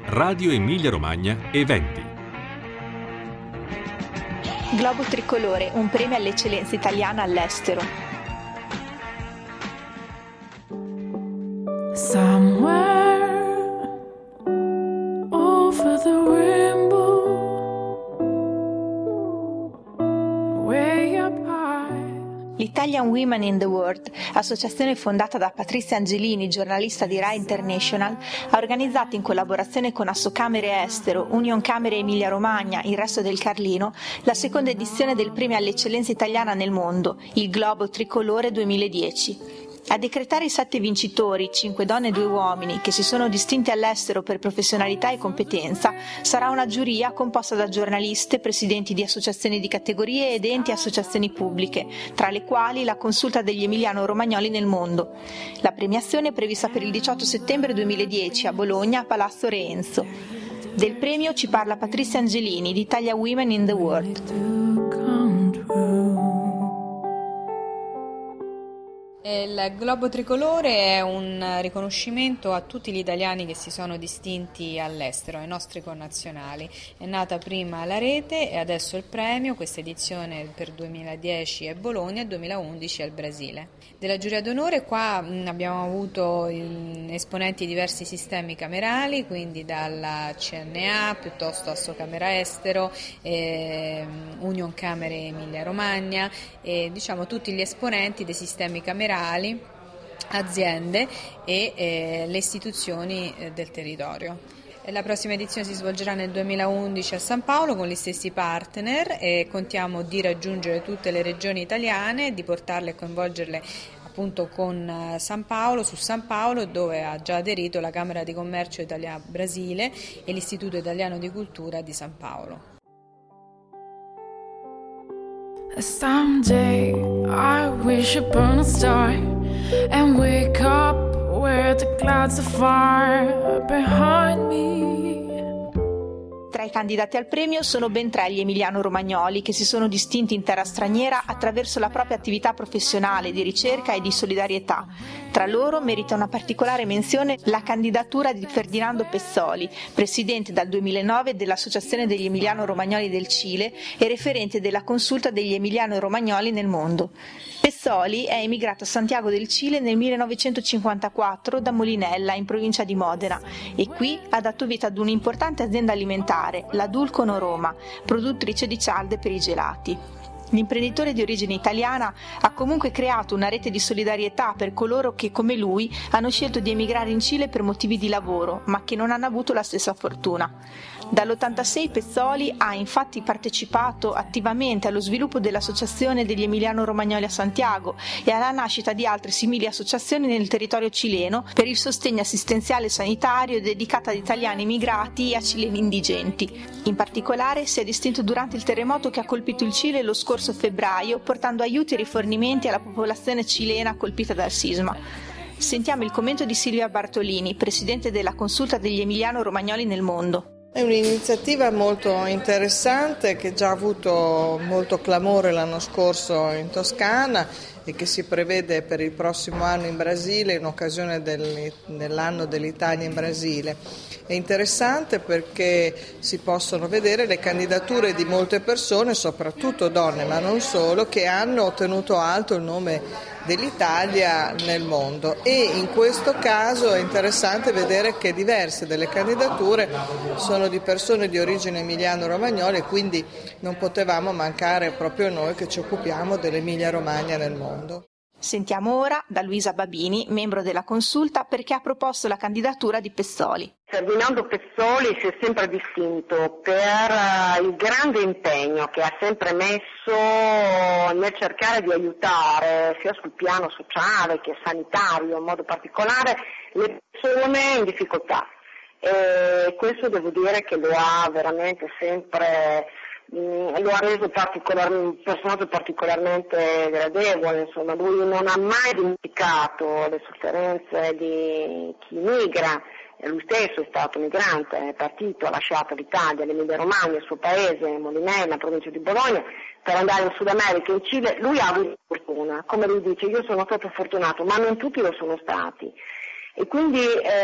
Radio Emilia Romagna Eventi. Globo Tricolore, un premio all'eccellenza italiana all'estero. Somewhere over the rainbow, way up high. L'Italian Women in the World, associazione fondata da Patrizia Angelini, giornalista di Rai International, ha organizzato in collaborazione con Assocamere Estero, Union Camere Emilia Romagna, il Resto del Carlino, la seconda edizione del premio all'eccellenza italiana nel mondo, il Globo Tricolore 2010. A decretare i 7 vincitori, 5 donne e 2 uomini, che si sono distinti all'estero per professionalità e competenza, sarà una giuria composta da giornaliste, presidenti di associazioni di categorie ed enti e associazioni pubbliche, tra le quali la Consulta degli Emiliano-Romagnoli nel mondo. La premiazione è prevista per il 18 settembre 2010 a Bologna, a Palazzo Reenzo. Del premio ci parla Patrizia Angelini di Italia Women in the World. Il Globo Tricolore è un riconoscimento a tutti gli italiani che si sono distinti all'estero, ai nostri connazionali. È nata prima la rete e adesso il premio, questa edizione per 2010 è Bologna e 2011 è il Brasile. Della giuria d'onore qua abbiamo avuto esponenti di diversi sistemi camerali, quindi dalla CNA piuttosto a Assocamera Estero, Union Camere Emilia Romagna e tutti gli esponenti dei sistemi camerali, aziende e le istituzioni del territorio. La prossima edizione si svolgerà nel 2011 a San Paolo con gli stessi partner e contiamo di raggiungere tutte le regioni italiane e di portarle e coinvolgerle appunto con San Paolo, su San Paolo, dove ha già aderito la Camera di Commercio Italia-Brasile e l'Istituto Italiano di Cultura di San Paolo. Someday I wish upon a star and wake up where the clouds are far behind me. Tra i candidati al premio sono ben 3 gli emiliano-romagnoli che si sono distinti in terra straniera attraverso la propria attività professionale di ricerca e di solidarietà. Tra loro merita una particolare menzione la candidatura di Ferdinando Pezzoli, presidente dal 2009 dell'Associazione degli Emiliano-Romagnoli del Cile e referente della Consulta degli Emiliano-Romagnoli nel mondo. Pezzoli è emigrato a Santiago del Cile nel 1954 da Molinella, in provincia di Modena, e qui ha dato vita ad un'importante azienda alimentare, la Dulcono Roma, produttrice di cialde per i gelati. L'imprenditore di origine italiana ha comunque creato una rete di solidarietà per coloro che, come lui, hanno scelto di emigrare in Cile per motivi di lavoro, ma che non hanno avuto la stessa fortuna. Dall'86 Pezzoli ha infatti partecipato attivamente allo sviluppo dell'Associazione degli Emiliano-Romagnoli a Santiago e alla nascita di altre simili associazioni nel territorio cileno per il sostegno assistenziale sanitario dedicata ad italiani immigrati e a cileni indigenti. In particolare si è distinto durante il terremoto che ha colpito il Cile lo scorso febbraio, portando aiuti e rifornimenti alla popolazione cilena colpita dal sisma. Sentiamo il commento di Silvia Bartolini, presidente della Consulta degli Emiliano-Romagnoli nel mondo. È un'iniziativa molto interessante che già ha avuto molto clamore l'anno scorso in Toscana e che si prevede per il prossimo anno in Brasile in occasione dell'anno dell'Italia in Brasile. È interessante perché si possono vedere le candidature di molte persone, soprattutto donne ma non solo, che hanno tenuto alto il nome dell'Italia nel mondo, e in questo caso è interessante vedere che diverse delle candidature sono di persone di origine emiliano-romagnoli e quindi non potevamo mancare proprio noi che ci occupiamo dell'Emilia Romagna nel mondo. Sentiamo ora da Luisa Babini, membro della Consulta, perché ha proposto la candidatura di Pezzoli. Ferdinando Pezzoli si è sempre distinto per il grande impegno che ha sempre messo nel cercare di aiutare sia sul piano sociale che sanitario, in modo particolare le persone in difficoltà. E questo devo dire che lo ha veramente sempre lo ha reso un personaggio particolarmente gradevole, insomma, lui non ha mai dimenticato le sofferenze di chi migra, lui stesso è stato migrante, è partito, ha lasciato l'Italia, l'Emilia Romagna, il suo paese, Molinella, provincia di Bologna, per andare in Sud America, in Cile. Lui ha avuto fortuna, come lui dice, io sono stato fortunato, ma non tutti lo sono stati. e quindi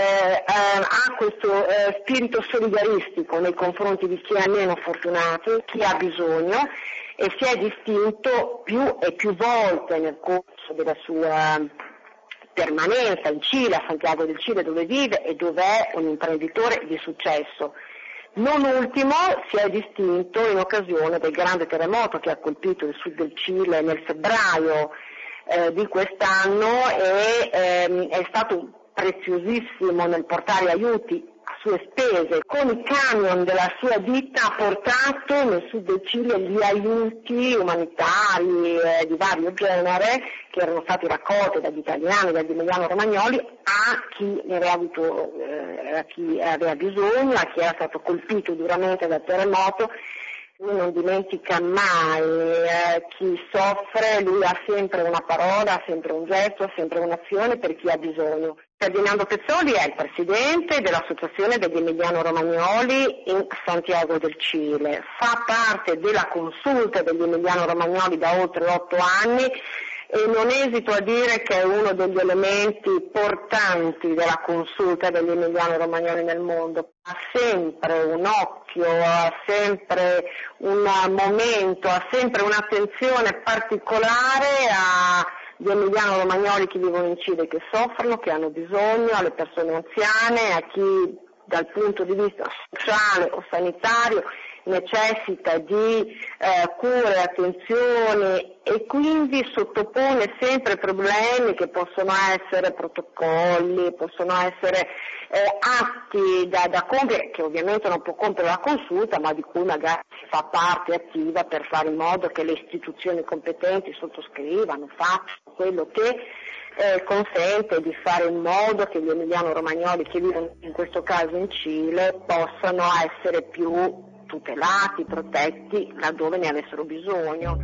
ha questo spirito solidaristico nei confronti di chi è meno fortunato, chi ha bisogno, e si è distinto più e più volte nel corso della sua permanenza in Cile, a Santiago del Cile, dove vive e dove è un imprenditore di successo. Non ultimo si è distinto in occasione del grande terremoto che ha colpito il sud del Cile nel febbraio di quest'anno, e è stato preziosissimo nel portare aiuti a sue spese. Con i camion della sua ditta ha portato nel sud del Cile gli aiuti umanitari di vario genere che erano stati raccolti dagli italiani, dagli emiliano-romagnoli, a chi ne aveva avuto, a chi aveva bisogno, a chi era stato colpito duramente dal terremoto. Lui non dimentica mai chi soffre, lui ha sempre una parola, ha sempre un gesto, ha sempre un'azione per chi ha bisogno. Ferdinando Pezzoli è il presidente dell'Associazione degli Emiliano-Romagnoli in Santiago del Cile, fa parte della consulta degli Emiliano-Romagnoli da oltre 8 anni e non esito a dire che è uno degli elementi portanti della consulta degli Emiliano-Romagnoli nel mondo. Ha sempre un occhio, ha sempre un momento, ha sempre un'attenzione particolare agli emiliano-romagnoli che vivono in Cile, che soffrono, che hanno bisogno, alle persone anziane, a chi dal punto di vista sociale o sanitario necessita di cure, attenzioni, e quindi sottopone sempre problemi che possono essere protocolli, possono essere atti da compiere, che ovviamente non può compiere la consulta, ma di cui magari si fa parte attiva per fare in modo che le istituzioni competenti sottoscrivano, facciano quello che consente di fare in modo che gli emiliano-romagnoli che vivono in questo caso in Cile possano essere più tutelati, protetti laddove ne avessero bisogno.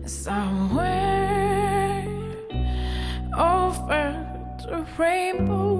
Somewhere over the rainbow